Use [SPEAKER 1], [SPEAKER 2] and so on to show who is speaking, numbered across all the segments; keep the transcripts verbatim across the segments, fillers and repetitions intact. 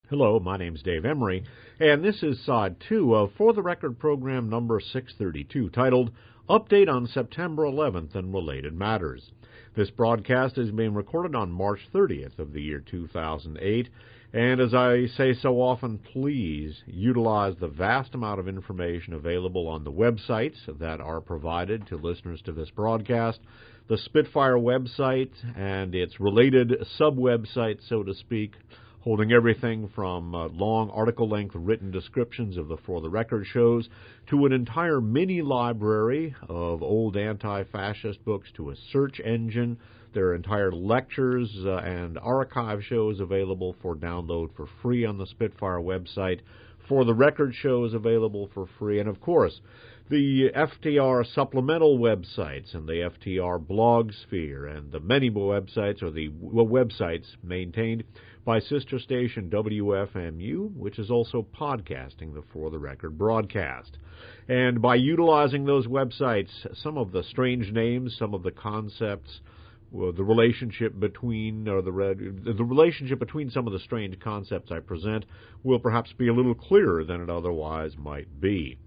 [SPEAKER 1] Hello, my name's Dave Emery, and this is side two of For the Record program number six thirty-two, titled Update on September eleventh and Related Matters. This broadcast is being recorded on March thirtieth of the year two thousand eight, and as I say so often, please utilize the vast amount of information available on the websites that are provided to listeners to this broadcast. The Spitfire website and its related sub-websites, so to speak, holding everything from uh, long article-length written descriptions of the For the Record shows to an entire mini-library of old anti-fascist books to a search engine. There are entire lectures uh, and archive shows available for download for free on the Spitfire website. For the Record shows available for free. And, of course, the F T R supplemental websites and the F T R blog sphere and the many websites, or the websites maintained by sister station W F M U, which is also podcasting the For the Record broadcast. And by utilizing those websites, some of the strange names, some of the concepts, well, the relationship between or the the relationship between some of the strange concepts I present will perhaps be a little clearer than it otherwise might be.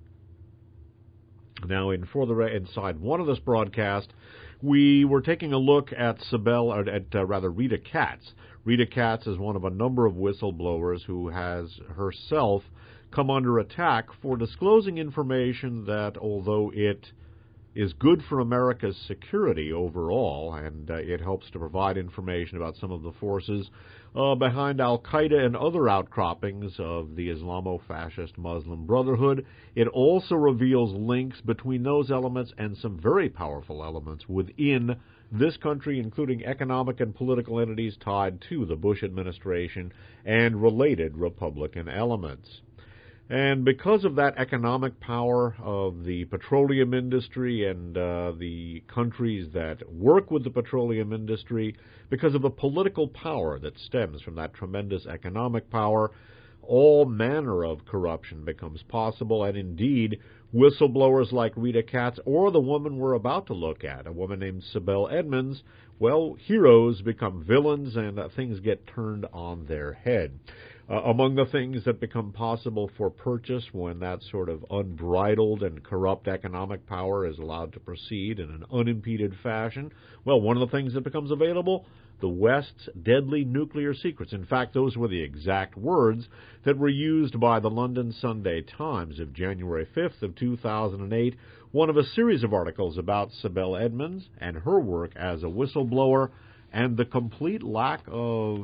[SPEAKER 1] Now, in for the inside one of this broadcast, we were taking a look at Sibel, or at uh, rather Rita Katz. Rita Katz is one of a number of whistleblowers who has herself come under attack for disclosing information that, although it is good for America's security overall, and uh, it helps to provide information about some of the forces uh, behind Al-Qaeda and other outcroppings of the Islamo-fascist Muslim Brotherhood. It also reveals links between those elements and some very powerful elements within this country, including economic and political entities tied to the Bush administration and related Republican elements. And because of that economic power of the petroleum industry and uh, the countries that work with the petroleum industry, because of the political power that stems from that tremendous economic power, all manner of corruption becomes possible. And indeed, whistleblowers like Rita Katz or the woman we're about to look at, a woman named Sibel Edmonds, well, heroes become villains and uh, things get turned on their head. Uh, among the things that become possible for purchase when that sort of unbridled and corrupt economic power is allowed to proceed in an unimpeded fashion, well, one of the things that becomes available, the West's deadly nuclear secrets. In fact, those were the exact words that were used by the London Sunday Times of January fifth of two thousand eight, one of a series of articles about Sibel Edmonds and her work as a whistleblower and the complete lack of...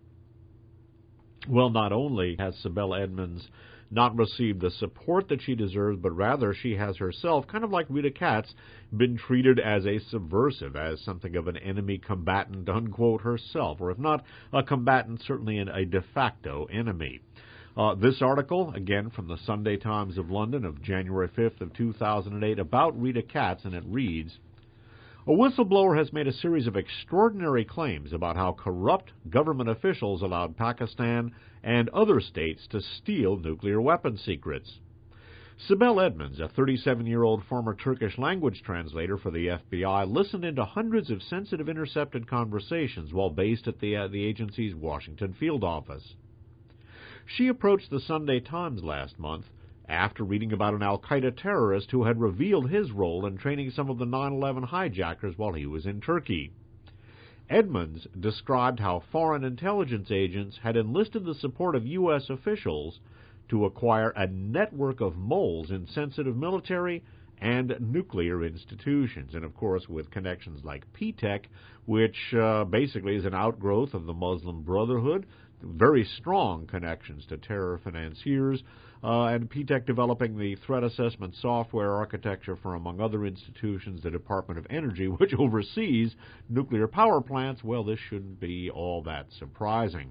[SPEAKER 1] Well, not only has Sibel Edmonds not received the support that she deserves, but rather she has herself, kind of like Rita Katz, been treated as a subversive, as something of an enemy combatant, unquote, herself, or if not a combatant, certainly an, a de facto enemy. Uh, this article, again from the Sunday Times of London of January fifth of two thousand eight, about Rita Katz, and it reads, "A whistleblower has made a series of extraordinary claims about how corrupt government officials allowed Pakistan and other states to steal nuclear weapon secrets." Sibel Edmonds, a thirty-seven-year-old former Turkish language translator for the F B I, listened into hundreds of sensitive intercepted conversations while based at the, uh, the agency's Washington field office. She approached the Sunday Times last month after reading about an Al-Qaeda terrorist who had revealed his role in training some of the nine eleven hijackers while he was in Turkey. Edmonds described how foreign intelligence agents had enlisted the support of U S officials to acquire a network of moles in sensitive military and nuclear institutions, and of course with connections like P TEC, which uh, basically is an outgrowth of the Muslim Brotherhood, very strong connections to terror financiers, uh, and P TEC developing the threat assessment software architecture for, among other institutions, the Department of Energy, which oversees nuclear power plants. Well, this shouldn't be all that surprising.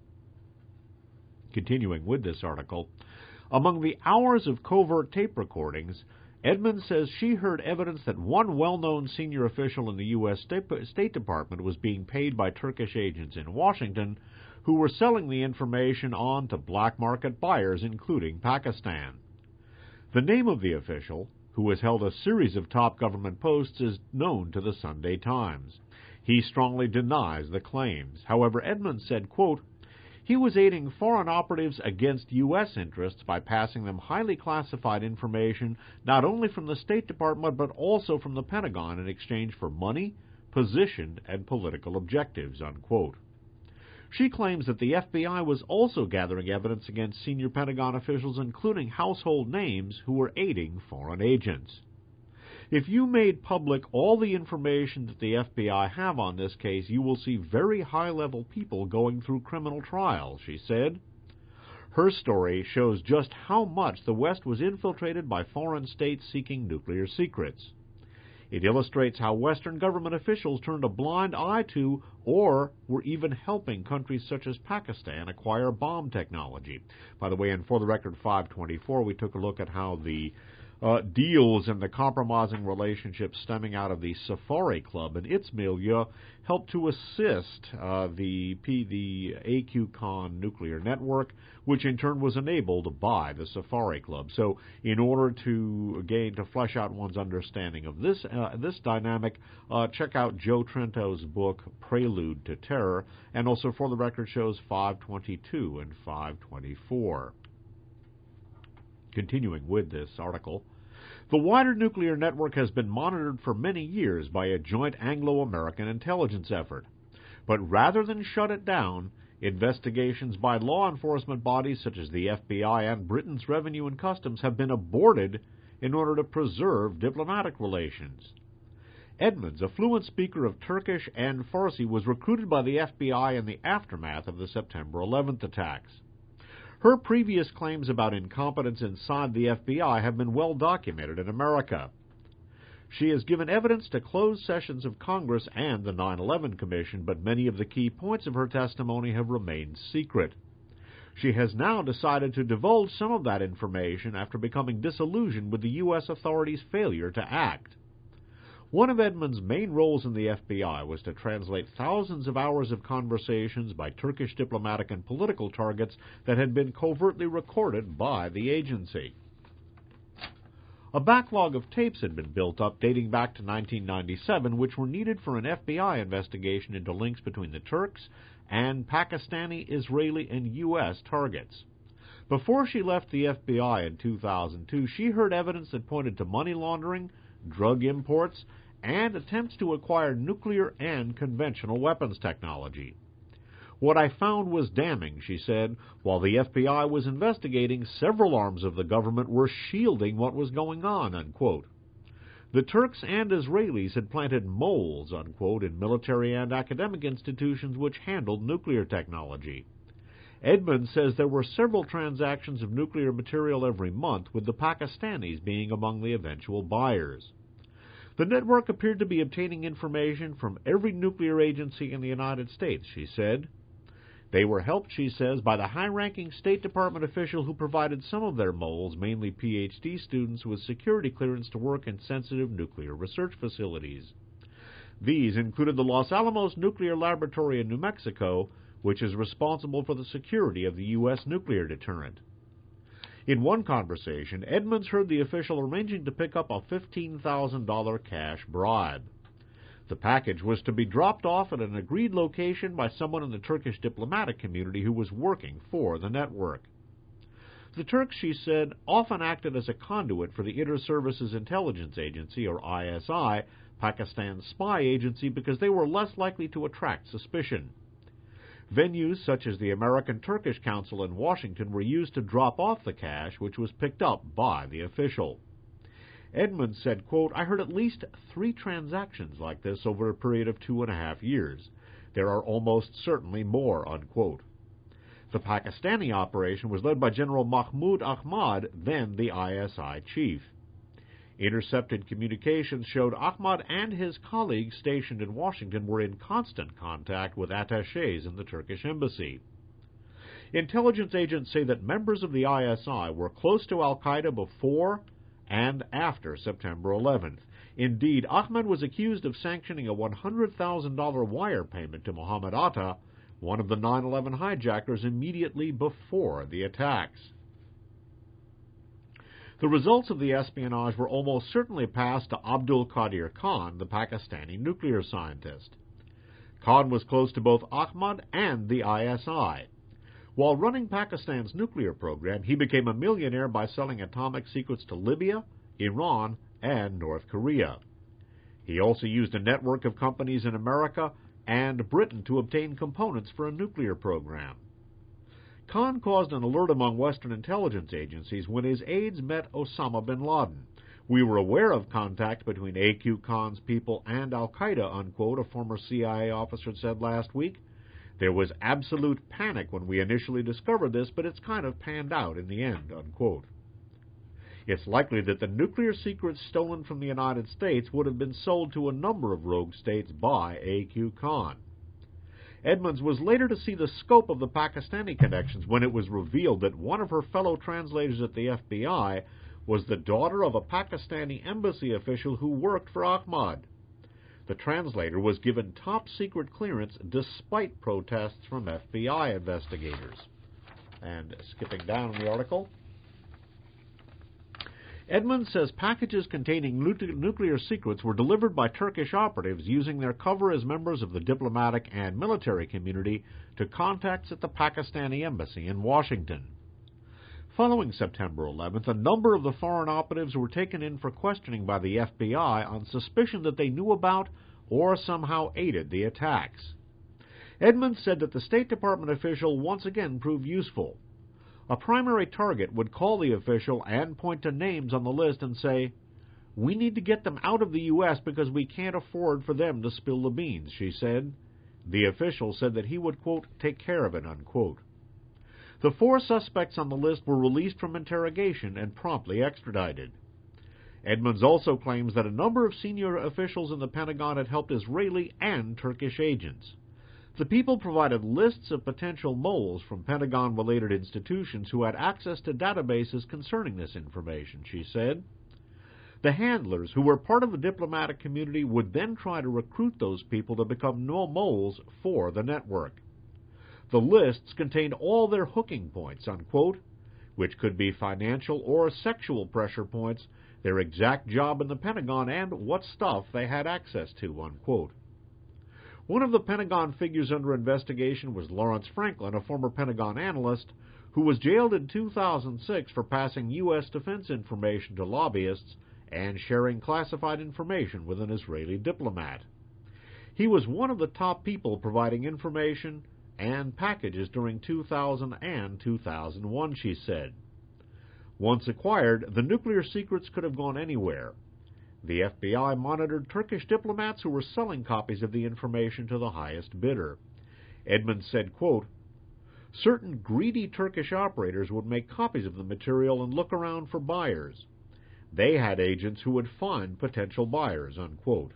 [SPEAKER 1] Continuing with this article, among the hours of covert tape recordings, Edmonds says she heard evidence that one well-known senior official in the U S State Department was being paid by Turkish agents in Washington who were selling the information on to black market buyers, including Pakistan. The name of the official, who has held a series of top government posts, is known to the Sunday Times. He strongly denies the claims. However, Edmonds said, quote, he was aiding foreign operatives against U S interests by passing them highly classified information not only from the State Department but also from the Pentagon in exchange for money, position, and political objectives, unquote. She claims that the F B I was also gathering evidence against senior Pentagon officials, including household names who were aiding foreign agents. If you made public all the information that the F B I have on this case, you will see very high-level people going through criminal trials, she said. Her story shows just how much the West was infiltrated by foreign states seeking nuclear secrets. It illustrates how Western government officials turned a blind eye to or were even helping countries such as Pakistan acquire bomb technology. By the way, in For the Record five twenty-four, we took a look at how the uh, deals and the compromising relationships stemming out of the Safari Club and its milieu helped to assist uh, the, P, the A Q CON nuclear network, which in turn was enabled by the Safari Club. So in order to gain, to flesh out one's understanding of this uh, this dynamic, uh, check out Joe Trento's book, Prelude to Terror, and also For the Record shows five twenty-two and five twenty-four. Continuing with this article, the wider nuclear network has been monitored for many years by a joint Anglo-American intelligence effort. But rather than shut it down, investigations by law enforcement bodies such as the F B I and Britain's Revenue and Customs have been aborted in order to preserve diplomatic relations. Edmonds, a fluent speaker of Turkish and Farsi, was recruited by the F B I in the aftermath of the September eleventh attacks. Her previous claims about incompetence inside the F B I have been well documented in America. She has given evidence to closed sessions of Congress and the nine eleven Commission, but many of the key points of her testimony have remained secret. She has now decided to divulge some of that information after becoming disillusioned with the U S authorities' failure to act. One of Edmonds' main roles in the F B I was to translate thousands of hours of conversations by Turkish diplomatic and political targets that had been covertly recorded by the agency. A backlog of tapes had been built up dating back to nineteen ninety-seven, which were needed for an F B I investigation into links between the Turks and Pakistani, Israeli, and U S targets. Before she left the F B I in two thousand two, she heard evidence that pointed to money laundering, drug imports, and attempts to acquire nuclear and conventional weapons technology. What I found was damning, she said. While the F B I was investigating, several arms of the government were shielding what was going on, unquote. The Turks and Israelis had planted moles, unquote, in military and academic institutions which handled nuclear technology. Edmonds says there were several transactions of nuclear material every month, with the Pakistanis being among the eventual buyers. The network appeared to be obtaining information from every nuclear agency in the United States, she said. They were helped, she says, by the high-ranking State Department official who provided some of their moles, mainly P H D students, with security clearance to work in sensitive nuclear research facilities. These included the Los Alamos Nuclear Laboratory in New Mexico, which is responsible for the security of the U S nuclear deterrent. In one conversation, Edmonds heard the official arranging to pick up a fifteen thousand dollars cash bribe. The package was to be dropped off at an agreed location by someone in the Turkish diplomatic community who was working for the network. The Turks, she said, often acted as a conduit for the Inter-Services Intelligence Agency, or I S I, Pakistan's spy agency, because they were less likely to attract suspicion. Venues such as the American-Turkish Council in Washington were used to drop off the cash, which was picked up by the official. Edmonds said, quote, I heard at least three transactions like this over a period of two and a half years. There are almost certainly more, unquote. The Pakistani operation was led by General Mahmoud Ahmad, then the I S I chief. Intercepted communications showed Ahmad and his colleagues stationed in Washington were in constant contact with attachés in the Turkish embassy. Intelligence agents say that members of the I S I were close to al-Qaeda before and after September eleventh. Indeed, Ahmad was accused of sanctioning a one hundred thousand dollars wire payment to Mohammed Atta, one of the nine eleven hijackers, immediately before the attacks. The results of the espionage were almost certainly passed to Abdul Qadir Khan, the Pakistani nuclear scientist. Khan was close to both Ahmad and the I S I. While running Pakistan's nuclear program, he became a millionaire by selling atomic secrets to Libya, Iran, and North Korea. He also used a network of companies in America and Britain to obtain components for a nuclear program. Khan caused an alert among Western intelligence agencies when his aides met Osama bin Laden. "We were aware of contact between A Q Khan's people and al-Qaeda," unquote, a former C I A officer said last week. "There was absolute panic when we initially discovered this, but it's kind of panned out in the end," unquote. It's likely that the nuclear secrets stolen from the United States would have been sold to a number of rogue states by A Q Khan. Edmonds was later to see the scope of the Pakistani connections when it was revealed that one of her fellow translators at the F B I was the daughter of a Pakistani embassy official who worked for Ahmad. The translator was given top-secret clearance despite protests from F B I investigators. And skipping down in the article, Edmonds says packages containing nuclear secrets were delivered by Turkish operatives using their cover as members of the diplomatic and military community to contacts at the Pakistani embassy in Washington. Following September eleventh, a number of the foreign operatives were taken in for questioning by the F B I on suspicion that they knew about or somehow aided the attacks. Edmonds said that the State Department official once again proved useful. A primary target would call the official and point to names on the list and say, "We need to get them out of the U S because we can't afford for them to spill the beans," she said. The official said that he would, quote, "take care of it," unquote. The four suspects on the list were released from interrogation and promptly extradited. Edmonds also claims that a number of senior officials in the Pentagon had helped Israeli and Turkish agents. The people provided lists of potential moles from Pentagon-related institutions who had access to databases concerning this information, she said. The handlers, who were part of the diplomatic community, would then try to recruit those people to become moles for the network. The lists contained all their hooking points, unquote, which could be financial or sexual pressure points, their exact job in the Pentagon, and what stuff they had access to, unquote. One of the Pentagon figures under investigation was Lawrence Franklin, a former Pentagon analyst, who was jailed in two thousand six for passing U S defense information to lobbyists and sharing classified information with an Israeli diplomat. He was one of the top people providing information and packages during two thousand and two thousand one, she said. Once acquired, the nuclear secrets could have gone anywhere. The F B I monitored Turkish diplomats who were selling copies of the information to the highest bidder. Edmonds said, quote, "Certain greedy Turkish operators would make copies of the material and look around for buyers. They had agents who would find potential buyers," unquote.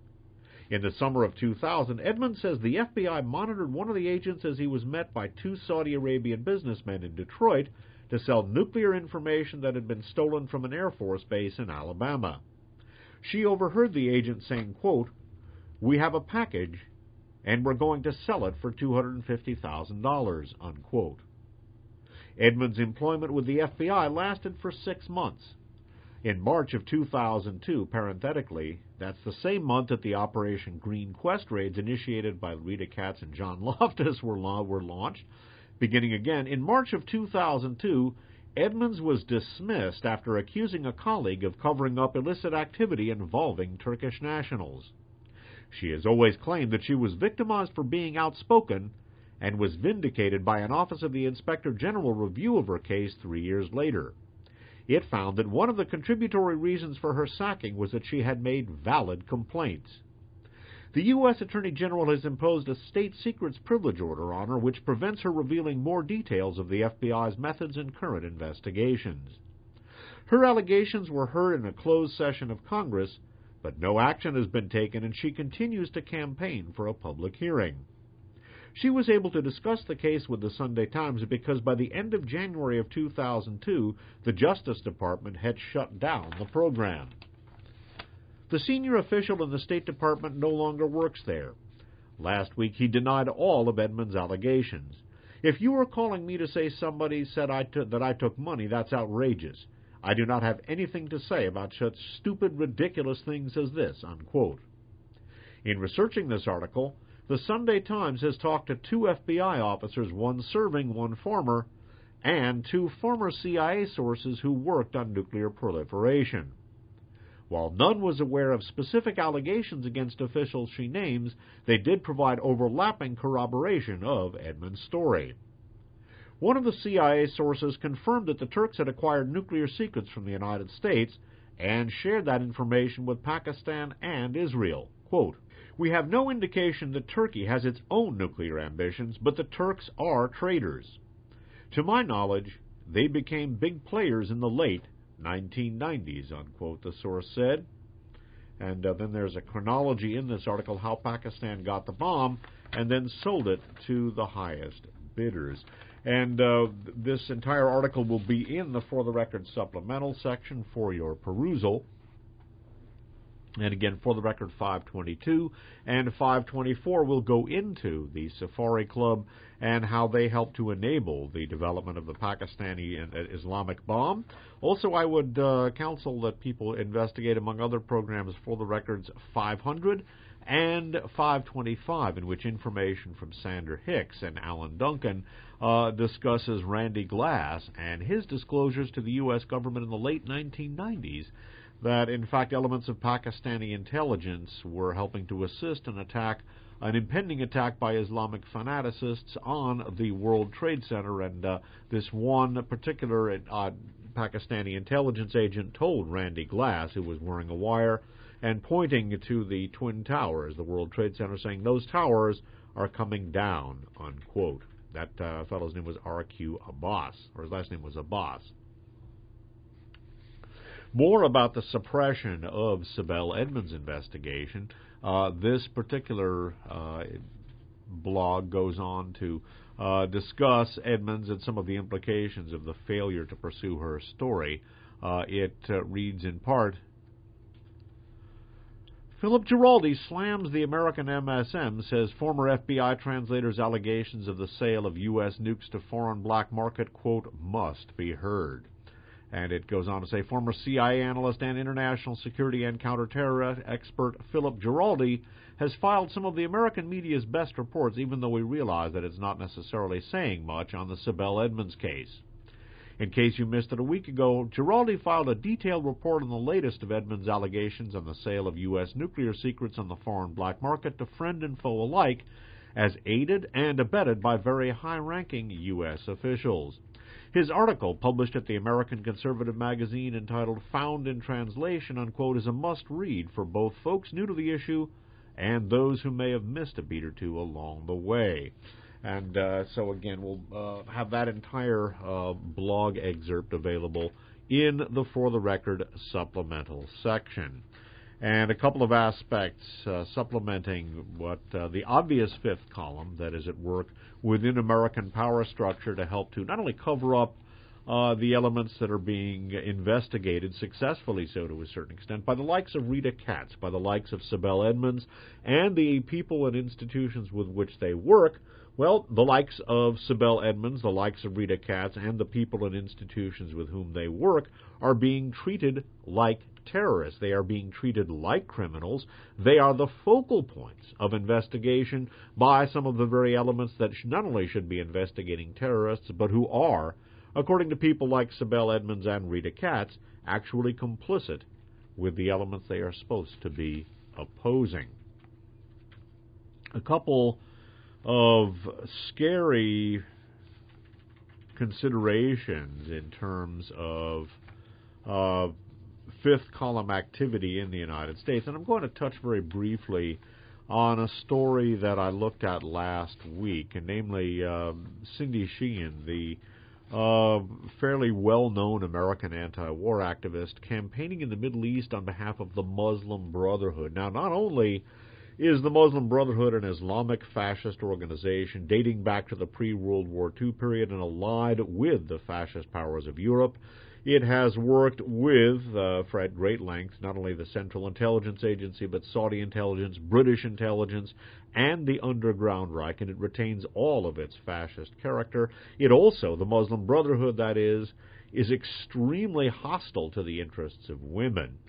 [SPEAKER 1] In the summer of two thousand, Edmonds says the F B I monitored one of the agents as he was met by two Saudi Arabian businessmen in Detroit to sell nuclear information that had been stolen from an Air Force base in Alabama. She overheard the agent saying, quote, "We have a package, and we're going to sell it for two hundred fifty thousand dollars, unquote. Edmonds' employment with the F B I lasted for six months. In March of two thousand two, parenthetically, that's the same month that the Operation Green Quest raids initiated by Rita Katz and John Loftus were, were launched. Beginning again, in March of two thousand two, Edmonds was dismissed after accusing a colleague of covering up illicit activity involving Turkish nationals. She has always claimed that she was victimized for being outspoken and was vindicated by an Office of the Inspector General review of her case three years later. It found that one of the contributory reasons for her sacking was that she had made valid complaints. The U S Attorney General has imposed a state secrets privilege order on her, which prevents her revealing more details of the F B I's methods in current investigations. Her allegations were heard in a closed session of Congress, but no action has been taken, and she continues to campaign for a public hearing. She was able to discuss the case with the Sunday Times because by the end of January of two thousand two, the Justice Department had shut down the program. The senior official in the State Department no longer works there. Last week, he denied all of Edmonds' allegations. "If you are calling me to say somebody said I t- that I took money, that's outrageous. I do not have anything to say about such stupid, ridiculous things as this," unquote. In researching this article, The Sunday Times has talked to two F B I officers, one serving, one former, and two former C I A sources who worked on nuclear proliferation. While none was aware of specific allegations against officials she names, they did provide overlapping corroboration of Edmonds' story. One of the C I A sources confirmed that the Turks had acquired nuclear secrets from the United States and shared that information with Pakistan and Israel. Quote, "We have no indication that Turkey has its own nuclear ambitions, but the Turks are traitors. To my knowledge, they became big players in the late nineteen nineties, unquote, the source said. And uh, then there's a chronology in this article how Pakistan got the bomb and then sold it to the highest bidders. And uh, this entire article will be in the For the Record supplemental section for your perusal. And again, For the Record five twenty-two and five twenty-four will go into the Safari Club and how they help to enable the development of the Pakistani and Islamic bomb. Also, I would uh, counsel that people investigate, among other programs, For the Record's five hundred and five twenty-five, in which information from Sander Hicks and Alan Duncan uh, discusses Randy Glass and his disclosures to the U S government in the late nineteen nineties that, in fact, elements of Pakistani intelligence were helping to assist an attack, an impending attack by Islamic fanaticists on the World Trade Center. And uh, this one particular uh, Pakistani intelligence agent told Randy Glass, who was wearing a wire, and pointing to the Twin Towers, the World Trade Center, saying, "Those towers are coming down," unquote. That uh, fellow's name was R Q Abbas, or his last name was Abbas. More about the suppression of Sibel Edmonds' investigation. Uh, this particular uh, blog goes on to uh, discuss Edmonds and some of the implications of the failure to pursue her story. Uh, it uh, reads in part, Philip Giraldi slams the American M S M, says former F B I translator's allegations of the sale of U S nukes to foreign black market, quote, must be heard. And it goes on to say, former C I A analyst and international security and counterterror expert Philip Giraldi has filed some of the American media's best reports, even though we realize that it's not necessarily saying much on the Sibel Edmonds case. In case you missed it a week ago, Giraldi filed a detailed report on the latest of Edmonds' allegations on the sale of U S nuclear secrets on the foreign black market to friend and foe alike, as aided and abetted by very high-ranking U S officials. His article, published at the American Conservative magazine entitled Found in Translation, unquote, is a must-read for both folks new to the issue and those who may have missed a beat or two along the way. And uh, so, again, we'll uh, have that entire uh, blog excerpt available in the For the Record supplemental section. And a couple of aspects uh, supplementing what uh, the obvious fifth column that is at work within American power structure to help to not only cover up uh, the elements that are being investigated, successfully so to a certain extent, by the likes of Rita Katz, by the likes of Sibel Edmonds, and the people and institutions with which they work. Well, the likes of Sibel Edmonds, the likes of Rita Katz, and the people and institutions with whom they work are being treated like terrorists. They are being treated like criminals. They are the focal points of investigation by some of the very elements that not only should be investigating terrorists, but who are, according to people like Sibel Edmonds and Rita Katz, actually complicit with the elements they are supposed to be opposing. A couple of scary considerations in terms of uh, fifth column activity in the United States. And I'm going to touch very briefly on a story that I looked at last week, and namely uh, Cindy Sheehan, the uh, fairly well-known American anti-war activist, campaigning in the Middle East on behalf of the Muslim Brotherhood. Now, not only is the Muslim Brotherhood an Islamic fascist organization dating back to the pre-World War Two period and allied with the fascist powers of Europe, it has worked with, uh, for at great length, not only the Central Intelligence Agency, but Saudi intelligence, British intelligence, and the Underground Reich, and it retains all of its fascist character. It also, the Muslim Brotherhood, that is, is extremely hostile to the interests of women.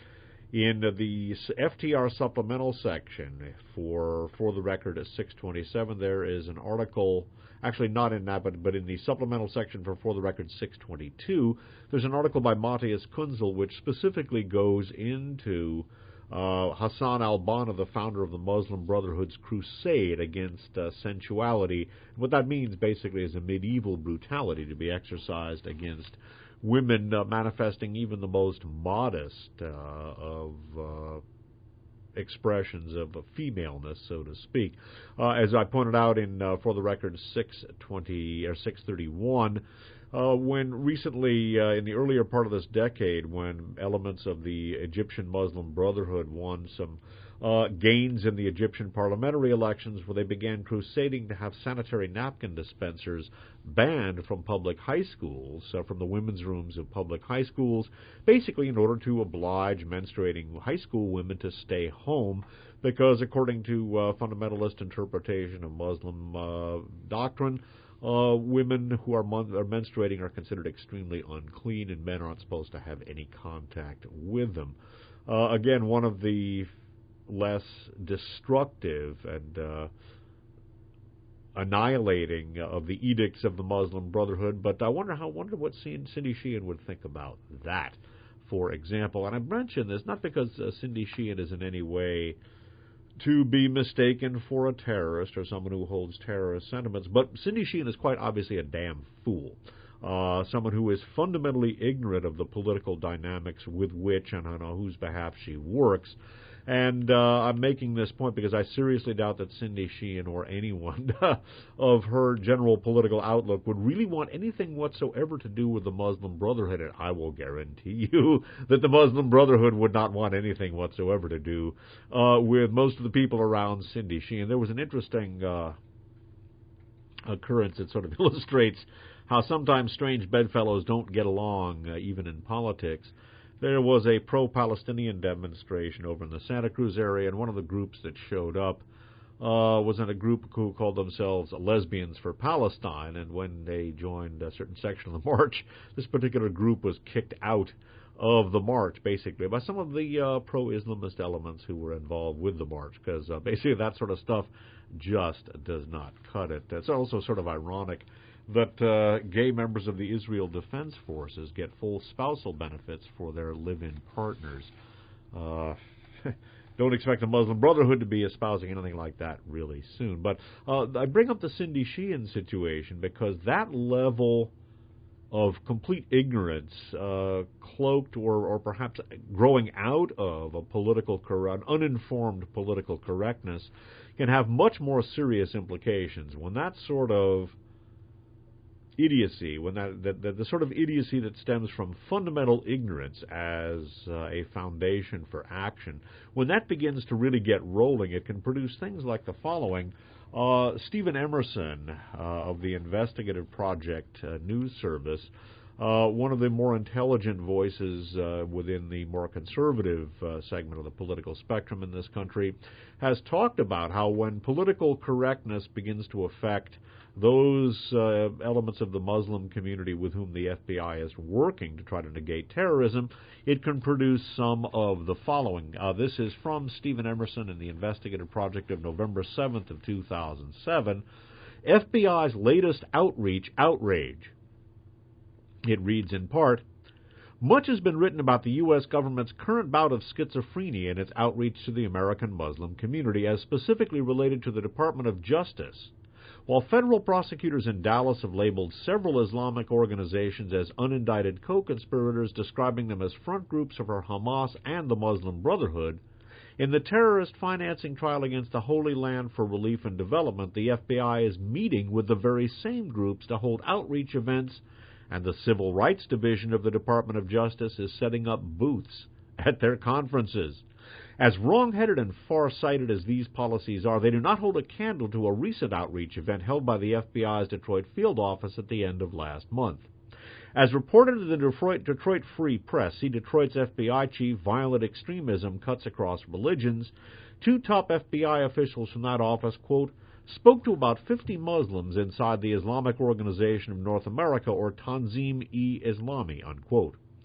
[SPEAKER 1] In the F T R supplemental section for for the record at six twenty-seven, there is an article, actually not in that, but, but in the supplemental section for for the record six twenty-two, there's an article by Matthias Kunzel which specifically goes into uh, Hassan al-Banna, the founder of the Muslim Brotherhood's crusade against uh, sensuality. What that means basically is a medieval brutality to be exercised against women uh, manifesting even the most modest uh, of uh, expressions of uh, femaleness, so to speak. Uh, as I pointed out in, uh, for the record, six twenty or six thirty-one, uh, when recently, uh, in the earlier part of this decade, when elements of the Egyptian Muslim Brotherhood won some Uh, gains in the Egyptian parliamentary elections, where they began crusading to have sanitary napkin dispensers banned from public high schools, uh, from the women's rooms of public high schools, basically in order to oblige menstruating high school women to stay home, because according to uh, fundamentalist interpretation of Muslim uh, doctrine, uh, women who are, mon- are menstruating are considered extremely unclean, and men aren't supposed to have any contact with them. Uh, again, one of the less destructive and uh, annihilating of the edicts of the Muslim Brotherhood, but I wonder how wonder what Cindy Sheehan would think about that, for example. And I mention this not because uh, Cindy Sheehan is in any way to be mistaken for a terrorist or someone who holds terrorist sentiments, but Cindy Sheehan is quite obviously a damn fool. Uh, someone who is fundamentally ignorant of the political dynamics with which and on whose behalf she works. And uh, I'm making this point because I seriously doubt that Cindy Sheehan or anyone of her general political outlook would really want anything whatsoever to do with the Muslim Brotherhood. And I will guarantee you that the Muslim Brotherhood would not want anything whatsoever to do uh, with most of the people around Cindy Sheehan. There was an interesting uh, occurrence that sort of illustrates how sometimes strange bedfellows don't get along, uh, even in politics. There was a pro-Palestinian demonstration over in the Santa Cruz area, and one of the groups that showed up uh, was in a group who called themselves Lesbians for Palestine, and when they joined a certain section of the march, this particular group was kicked out of the march, basically, by some of the uh, pro-Islamist elements who were involved with the march, because uh, basically that sort of stuff just does not cut it. It's also sort of ironic that uh, gay members of the Israel Defense Forces get full spousal benefits for their live-in partners. Uh, don't expect the Muslim Brotherhood to be espousing anything like that really soon. But uh, I bring up the Cindy Sheehan situation because that level of complete ignorance, uh, cloaked or, or perhaps growing out of a political correct, uninformed political correctness, can have much more serious implications. When that sort of idiocy, when that, that, that the sort of idiocy that stems from fundamental ignorance as uh, a foundation for action, when that begins to really get rolling, it can produce things like the following. Uh, Stephen Emerson uh, of the Investigative Project uh, News Service, uh, one of the more intelligent voices uh, within the more conservative uh, segment of the political spectrum in this country, has talked about how when political correctness begins to affect those uh, elements of the Muslim community with whom the F B I is working to try to negate terrorism, it can produce some of the following. Uh, this is from Stephen Emerson in the Investigative Project of November seventh of two thousand seven. F B I's latest outreach outrage. It reads in part, much has been written about the U S government's current bout of schizophrenia in its outreach to the American Muslim community, as specifically related to the Department of Justice. While federal prosecutors in Dallas have labeled several Islamic organizations as unindicted co-conspirators, describing them as front groups of Hamas and the Muslim Brotherhood, in the terrorist financing trial against the Holy Land for Relief and Development, the F B I is meeting with the very same groups to hold outreach events, and the Civil Rights Division of the Department of Justice is setting up booths at their conferences. As wrong-headed and far-sighted as these policies are, they do not hold a candle to a recent outreach event held by the F B I's Detroit field office at the end of last month. As reported in the Detroit, Detroit Free Press, see Detroit's F B I chief, Violent Extremism Cuts Across Religions, two top F B I officials from that office, quote, spoke to about fifty Muslims inside the Islamic Organization of North America, or Tanzim-e-Islami, unquote.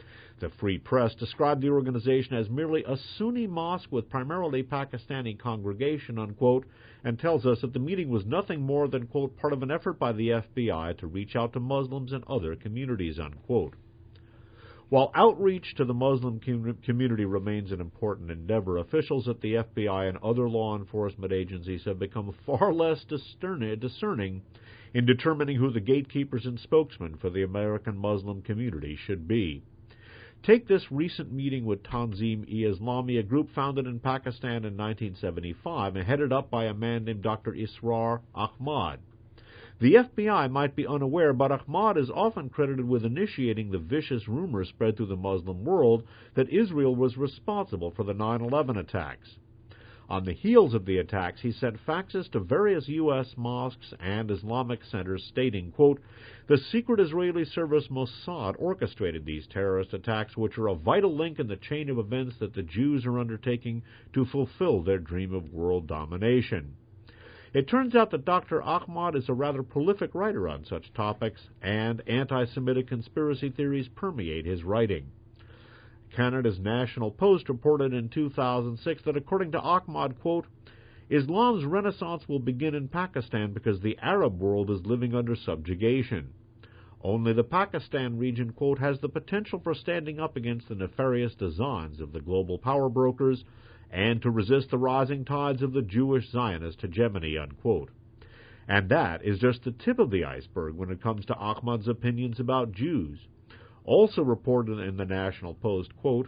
[SPEAKER 1] The Free Press described the organization as merely a Sunni mosque with primarily Pakistani congregation, unquote, and tells us that the meeting was nothing more than, quote, part of an effort by the F B I to reach out to Muslims and other communities, unquote. While outreach to the Muslim com- community remains an important endeavor, officials at the F B I and other law enforcement agencies have become far less discerning, discerning in determining who the gatekeepers and spokesmen for the American Muslim community should be. Take this recent meeting with Tanzim-e-Islami, a group founded in Pakistan in nineteen seventy-five and headed up by a man named Doctor Israr Ahmad. The F B I might be unaware, but Ahmad is often credited with initiating the vicious rumors spread through the Muslim world that Israel was responsible for the nine eleven attacks. On the heels of the attacks, he sent faxes to various U S mosques and Islamic centers stating, quote, "The secret Israeli service Mossad orchestrated these terrorist attacks, which are a vital link in the chain of events that the Jews are undertaking to fulfill their dream of world domination." It turns out that Doctor Ahmad is a rather prolific writer on such topics, and anti-Semitic conspiracy theories permeate his writing. Canada's National Post reported in two thousand six that, according to Ahmad, quote, "Islam's renaissance will begin in Pakistan because the Arab world is living under subjugation. Only the Pakistan region, quote, has the potential for standing up against the nefarious designs of the global power brokers and to resist the rising tides of the Jewish Zionist hegemony," unquote. And that is just the tip of the iceberg when it comes to Ahmad's opinions about Jews. Also reported in the National Post, quote,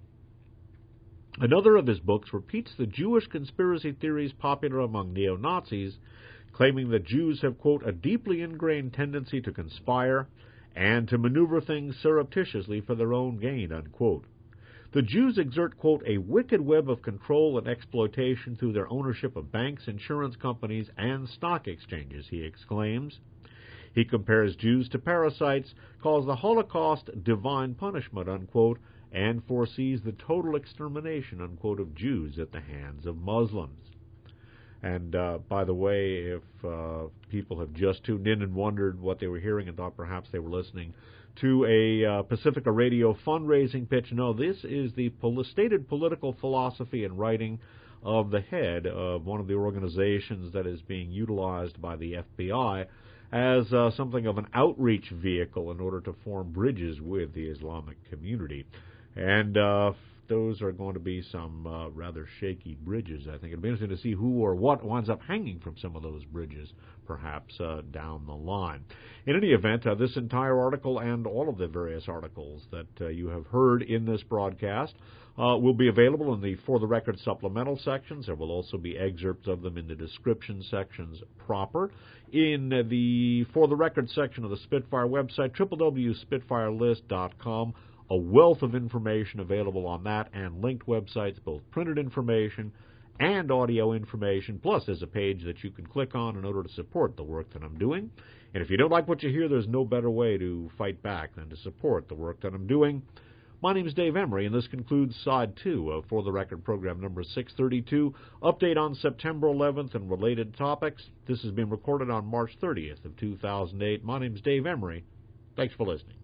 [SPEAKER 1] "Another of his books repeats the Jewish conspiracy theories popular among neo-Nazis, claiming that Jews have, quote, a deeply ingrained tendency to conspire and to maneuver things surreptitiously for their own gain," unquote. The Jews exert, quote, "a wicked web of control and exploitation through their ownership of banks, insurance companies, and stock exchanges," he exclaims. He compares Jews to parasites, calls the Holocaust divine punishment, unquote, and foresees the total extermination, unquote, of Jews at the hands of Muslims. And, uh, by the way, if uh, people have just tuned in and wondered what they were hearing and thought perhaps they were listening to a uh, Pacifica Radio fundraising pitch, no, this is the pol- stated political philosophy and writing of the head of one of the organizations that is being utilized by the F B I as uh, something of an outreach vehicle in order to form bridges with the Islamic community. And uh, those are going to be some uh, rather shaky bridges, I think. It'll be interesting to see who or what winds up hanging from some of those bridges, perhaps uh, down the line. In any event, uh, this entire article and all of the various articles that uh, you have heard in this broadcast uh, will be available in the For the Record supplemental sections. There will also be excerpts of them in the description sections proper. In the For the Record section of the Spitfire website, w w w dot spitfire list dot com, a wealth of information available on that and linked websites, both printed information and audio information. Plus, there's a page that you can click on in order to support the work that I'm doing. And if you don't like what you hear, there's no better way to fight back than to support the work that I'm doing. My name is Dave Emery, and this concludes Side two of For the Record program number six thirty-two, update on September eleventh and related topics. This has been recorded on March thirtieth of two thousand eight. My name is Dave Emery. Thanks for listening.